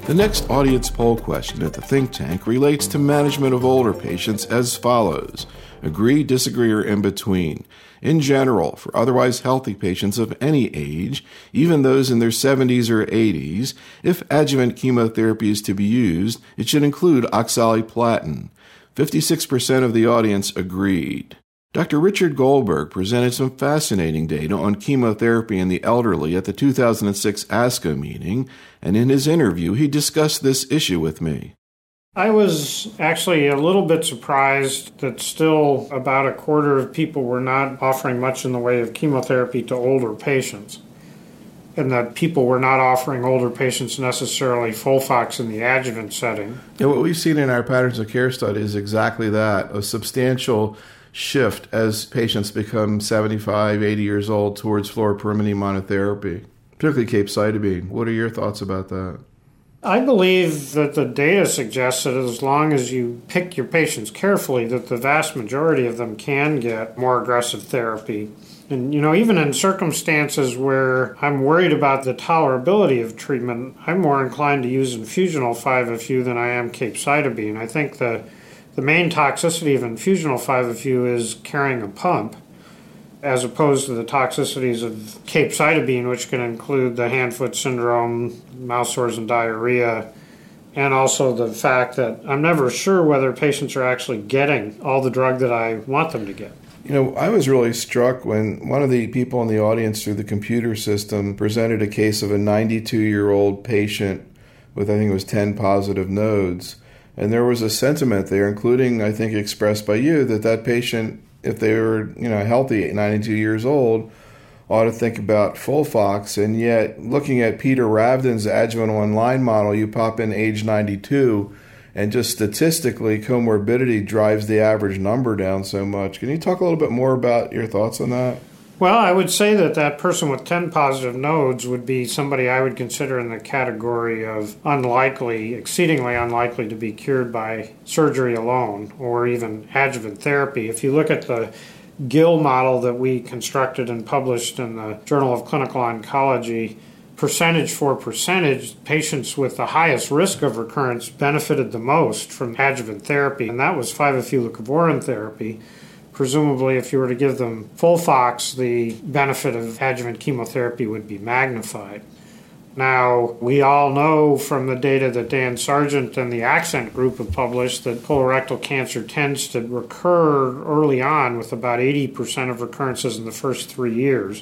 The next audience poll question at the think tank relates to management of older patients as follows. Agree, disagree, or in between. In general, for otherwise healthy patients of any age, even those in their 70s or 80s, if adjuvant chemotherapy is to be used, it should include oxaliplatin. 56% of the audience agreed. Dr. Richard Goldberg presented some fascinating data on chemotherapy in the elderly at the 2006 ASCO meeting, and in his interview, he discussed this issue with me. I was actually a little bit surprised that still about a quarter of people were not offering much in the way of chemotherapy to older patients, and that people were not offering older patients necessarily FOLFOX in the adjuvant setting. And what we've seen in our patterns of care study is exactly that, a substantial shift as patients become 75, 80 years old towards fluoropyrimidine monotherapy, particularly capecitabine. What are your thoughts about that? I believe that the data suggests that as long as you pick your patients carefully, that the vast majority of them can get more aggressive therapy. And, even in circumstances where I'm worried about the tolerability of treatment, I'm more inclined to use infusional 5-FU than I am capecitabine. I think the main toxicity of infusional 5-FU is carrying a pump, as opposed to the toxicities of capecitabine, which can include the hand-foot syndrome, mouth sores and diarrhea, and also the fact that I'm never sure whether patients are actually getting all the drug that I want them to get. I was really struck when one of the people in the audience through the computer system presented a case of a 92-year-old patient with, I think it was 10 positive nodes. And there was a sentiment there, including, I think, expressed by you, that patient, if they were, healthy at 92 years old, ought to think about FOLFOX. And yet, looking at Peter Ravdan's adjuvant online model, you pop in age 92, and just statistically, comorbidity drives the average number down so much. Can you talk a little bit more about your thoughts on that? Well, I would say that person with 10 positive nodes would be somebody I would consider in the category of exceedingly unlikely to be cured by surgery alone or even adjuvant therapy. If you look at the Gill model that we constructed and published in the Journal of Clinical Oncology, percentage for percentage, patients with the highest risk of recurrence benefited the most from adjuvant therapy, and that was 5-FU leucovorin therapy. Presumably, if you were to give them FOLFOX, the benefit of adjuvant chemotherapy would be magnified. Now, we all know from the data that Dan Sargent and the Accent group have published that colorectal cancer tends to recur early on with about 80% of recurrences in the first 3 years.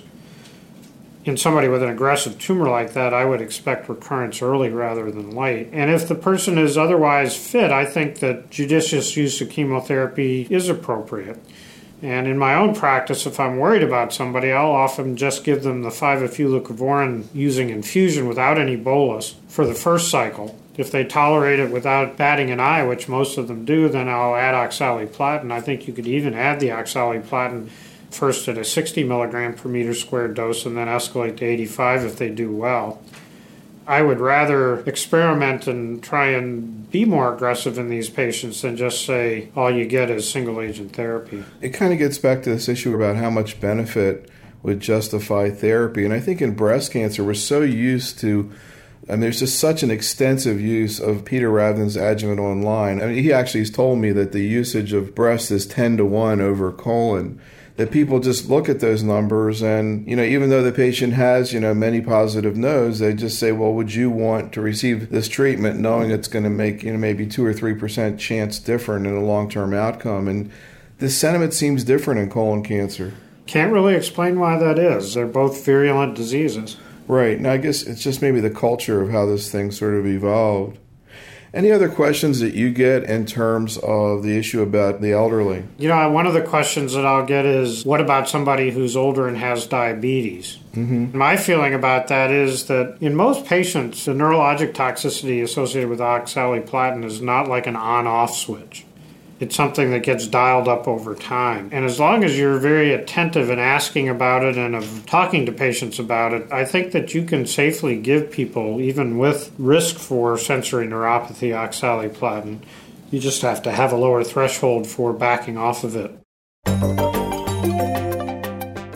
In somebody with an aggressive tumor like that, I would expect recurrence early rather than late. And if the person is otherwise fit, I think that judicious use of chemotherapy is appropriate. And in my own practice, if I'm worried about somebody, I'll often just give them the 5-FU leucovorin using infusion without any bolus for the first cycle. If they tolerate it without batting an eye, which most of them do, then I'll add oxaliplatin. I think you could even add the oxaliplatin first at a 60 milligram per meter squared dose and then escalate to 85 if they do well. I would rather experiment and try and be more aggressive in these patients than just say all you get is single agent therapy. It kind of gets back to this issue about how much benefit would justify therapy. And I think in breast cancer, we're so used to, and there's just such an extensive use of Peter Ravdan's adjuvant online. I mean, he actually has told me that the usage of breast is 10 to 1 over colon. That people just look at those numbers and, even though the patient has, many positive nodes, they just say, well, would you want to receive this treatment knowing it's going to make, maybe 2 or 3% chance different in a long-term outcome? And this sentiment seems different in colon cancer. Can't really explain why that is. They're both virulent diseases. Right. Now, I guess it's just maybe the culture of how this thing sort of evolved. Any other questions that you get in terms of the issue about the elderly? One of the questions that I'll get is, what about somebody who's older and has diabetes? Mm-hmm. My feeling about that is that in most patients, the neurologic toxicity associated with oxaliplatin is not like an on-off switch. It's something that gets dialed up over time. And as long as you're very attentive in asking about it and of talking to patients about it, I think that you can safely give people, even with risk for sensory neuropathy, oxaliplatin. You just have to have a lower threshold for backing off of it.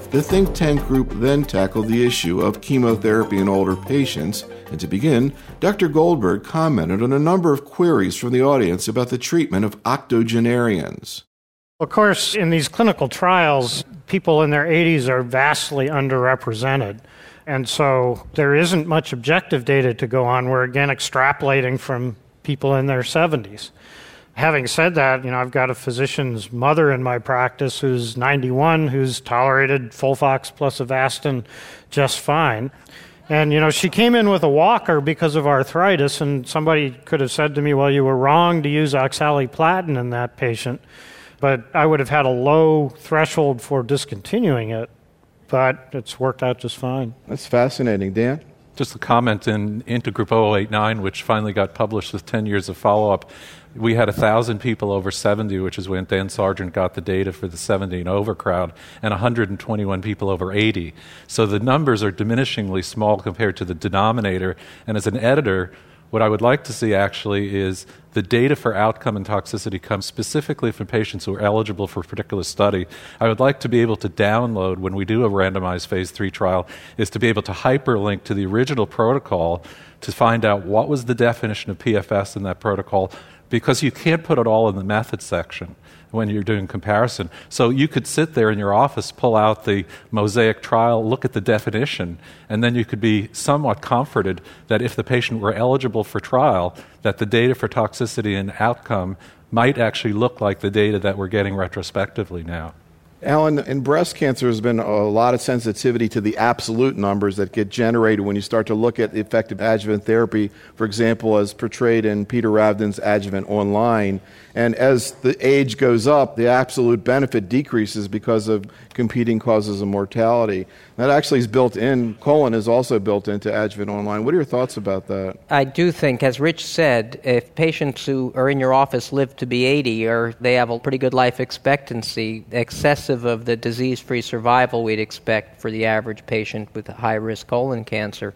The think tank group then tackled the issue of chemotherapy in older patients, and to begin, Dr. Goldberg commented on a number of queries from the audience about the treatment of octogenarians. Of course, in these clinical trials, people in their 80s are vastly underrepresented. And so there isn't much objective data to go on. We're again extrapolating from people in their 70s. Having said that, I've got a physician's mother in my practice who's 91, who's tolerated FOLFOX plus Avastin just fine. And, she came in with a walker because of arthritis, and somebody could have said to me, well, you were wrong to use oxaliplatin in that patient. But I would have had a low threshold for discontinuing it, but it's worked out just fine. That's fascinating. Dan? Just a comment in Intergroup 0089, which finally got published with 10 years of follow-up. We had 1,000 people over 70, which is when Dan Sargent got the data for the 70 and over crowd, and 121 people over 80. So the numbers are diminishingly small compared to the denominator. And as an editor, what I would like to see actually is the data for outcome and toxicity comes specifically from patients who are eligible for a particular study. I would like to be able to download, when we do a randomized phase 3 trial, is to be able to hyperlink to the original protocol to find out what was the definition of PFS in that protocol, because you can't put it all in the method section when you're doing comparison. So you could sit there in your office, pull out the Mosaic trial, look at the definition, and then you could be somewhat comforted that if the patient were eligible for trial, that the data for toxicity and outcome might actually look like the data that we're getting retrospectively now. Alan, in breast cancer, there's been a lot of sensitivity to the absolute numbers that get generated when you start to look at effective adjuvant therapy, for example, as portrayed in Peter Ravden's Adjuvant Online. And as the age goes up, the absolute benefit decreases because of competing causes of mortality. That actually is built in. Colon is also built into Adjuvant Online. What are your thoughts about that? I do think, as Rich said, if patients who are in your office live to be 80 or they have a pretty good life expectancy, excessive of the disease-free survival we'd expect for the average patient with high-risk colon cancer,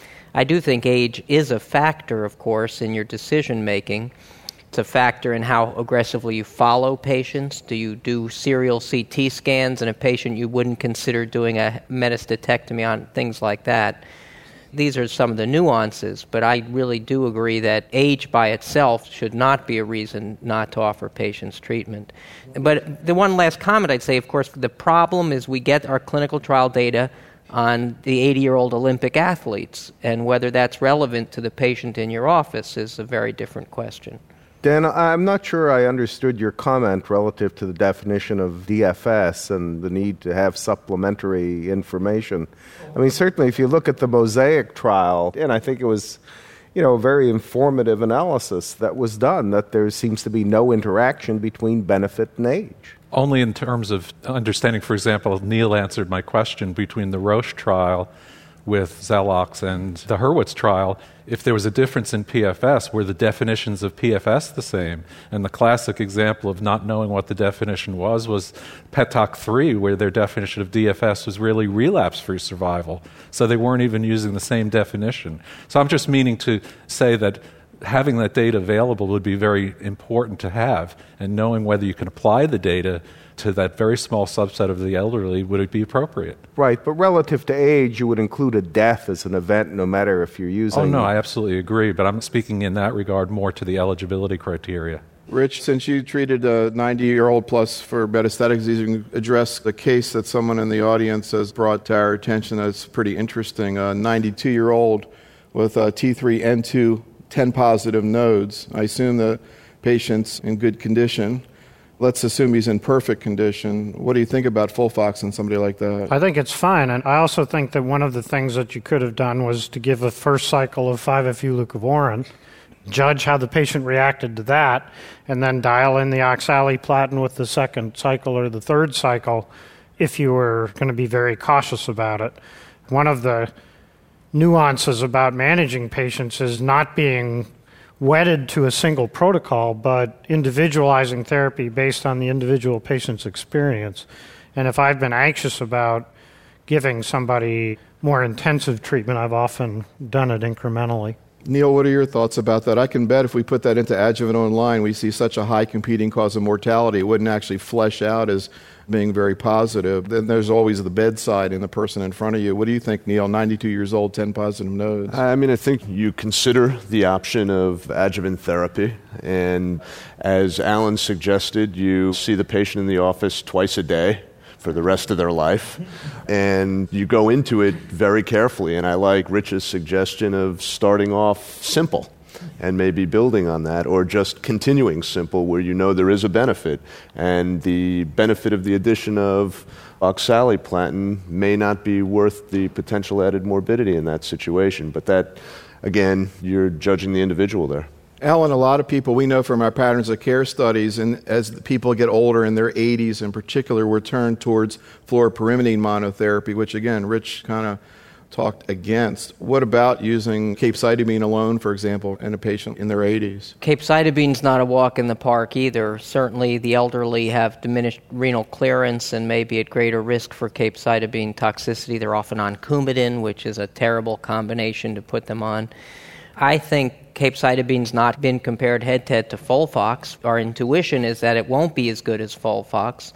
I do think age is a factor, of course, in your decision-making. It's a factor in how aggressively you follow patients. Do you do serial CT scans in a patient you wouldn't consider doing a metastasectomy on, things like that? These are some of the nuances, but I really do agree that age by itself should not be a reason not to offer patients treatment. But the one last comment I'd say, of course, the problem is we get our clinical trial data on the 80-year-old Olympic athletes, and whether that's relevant to the patient in your office is a very different question. Dan, I'm not sure I understood your comment relative to the definition of DFS and the need to have supplementary information. I mean, certainly if you look at the Mosaic trial, and I think it was, a very informative analysis that was done, that there seems to be no interaction between benefit and age. Only in terms of understanding, for example, Neil answered my question between the Roche trial with Xelox and the Hurwitz trial, if there was a difference in PFS, were the definitions of PFS the same? And the classic example of not knowing what the definition was PETOC3, where their definition of DFS was really relapse-free survival. So they weren't even using the same definition. So I'm just meaning to say that having that data available would be very important to have, and knowing whether you can apply the data to that very small subset of the elderly, would it be appropriate? Right, but relative to age, you would include a death as an event no matter if you're using... Oh, no, I absolutely agree, but I'm speaking in that regard more to the eligibility criteria. Rich, since you treated a 90-year-old plus for metastatic disease, you can address the case that someone in the audience has brought to our attention that's pretty interesting. A 92-year-old with T3N2 10-positive nodes. I assume the patient's in good condition. Let's assume he's in perfect condition. What do you think about FOLFOX in somebody like that? I think it's fine, and I also think that one of the things that you could have done was to give a first cycle of 5-FU-leucovorin, judge how the patient reacted to that, and then dial in the oxaliplatin with the second cycle or the third cycle if you were going to be very cautious about it. One of the nuances about managing patients is not being wedded to a single protocol, but individualizing therapy based on the individual patient's experience. And if I've been anxious about giving somebody more intensive treatment, I've often done it incrementally. Neil, what are your thoughts about that? I can bet if we put that into adjuvant online, we see such a high competing cause of mortality, it wouldn't actually flesh out as being very positive. Then there's always the bedside and the person in front of you. What do you think, Neil? 92 years old, 10 positive nodes. I mean, I think you consider the option of adjuvant therapy. And as Alan suggested, you see the patient in the office twice a day for the rest of their life. And you go into it very carefully. And I like Rich's suggestion of starting off simple and maybe building on that, or just continuing simple where you know there is a benefit. And the benefit of the addition of oxaliplatin may not be worth the potential added morbidity in that situation. But that, again, you're judging the individual there. Alan, a lot of people we know from our patterns of care studies, and as people get older in their 80s in particular, we're turned towards fluoropyrimidine monotherapy, which again, Rich kind of talked against. What about using capecitabine alone, for example, in a patient in their 80s? Capecitabine's not a walk in the park either. Certainly the elderly have diminished renal clearance and may be at greater risk for capecitabine toxicity. They're often on Coumadin, which is a terrible combination to put them on. I think capecitabine's not been compared head-to-head to Folfox. Our intuition is that it won't be as good as Folfox.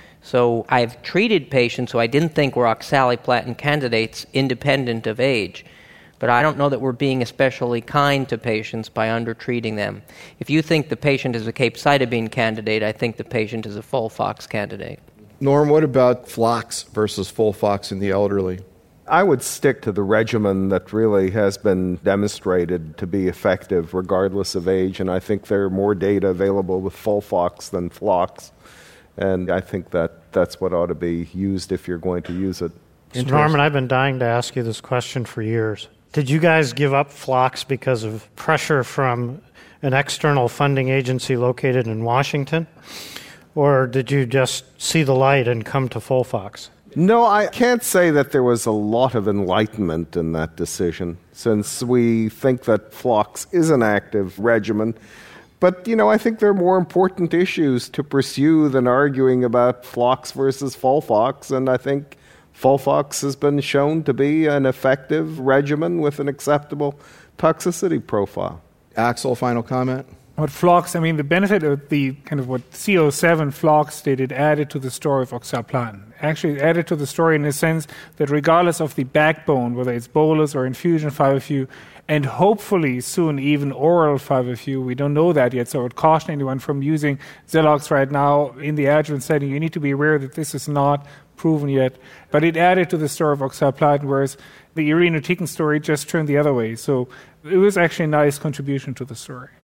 So I've treated patients who I didn't think were oxaliplatin candidates independent of age. But I don't know that we're being especially kind to patients by undertreating them. If you think the patient is a capecitabine candidate, I think the patient is a Folfox candidate. Norm, what about Flox versus Folfox in the elderly? I would stick to the regimen that really has been demonstrated to be effective regardless of age, and I think there are more data available with Folfox than Flox, and I think that's what ought to be used if you're going to use it. So Norman, I've been dying to ask you this question for years. Did you guys give up Flox because of pressure from an external funding agency located in Washington, or did you just see the light and come to Folfox? No, I can't say that there was a lot of enlightenment in that decision, since we think that Flox is an active regimen. But, I think there are more important issues to pursue than arguing about Flox versus Folfox, and I think Folfox has been shown to be an effective regimen with an acceptable toxicity profile. Axel, final comment? What Flox, the benefit of the kind of what CO7 Flox did, it added to the story of oxaliplatin. Actually, it added to the story in the sense that regardless of the backbone, whether it's bolus or infusion 5-FU, and hopefully soon even oral 5-FU, we don't know that yet, so I would caution anyone from using Xelox right now in the adjuvant setting. You need to be aware that this is not proven yet. But it added to the story of oxaliplatin, whereas the irinotecan story just turned the other way. So it was actually a nice contribution to the story.